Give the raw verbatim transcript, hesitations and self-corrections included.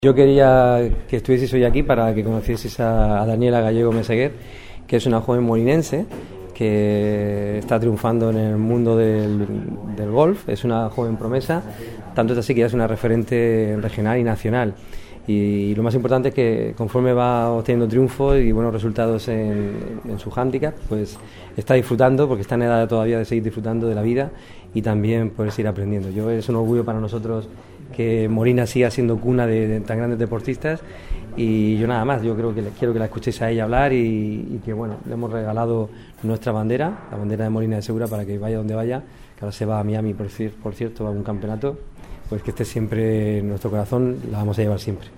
Yo quería que estuvieseis hoy aquí para que conocieseis a, a Daniela Gallego Meseguer, que es una joven molinense que está triunfando en el mundo del, del golf. Es una joven promesa, tanto es así que ya es una referente regional y nacional. Y, y lo más importante es que conforme va obteniendo triunfos y buenos resultados en, en su hándicap, pues está disfrutando, porque está en edad todavía de seguir disfrutando de la vida y también poder seguir aprendiendo. Yo es un orgullo para nosotros que Molina siga siendo cuna de, de tan grandes deportistas, y yo nada más, yo creo que quiero que la escuchéis a ella hablar y, y que bueno, le hemos regalado nuestra bandera, la bandera de Molina de Segura, para que vaya donde vaya, que ahora se va a Miami por, por cierto, a un campeonato, pues que esté siempre en nuestro corazón, la vamos a llevar siempre.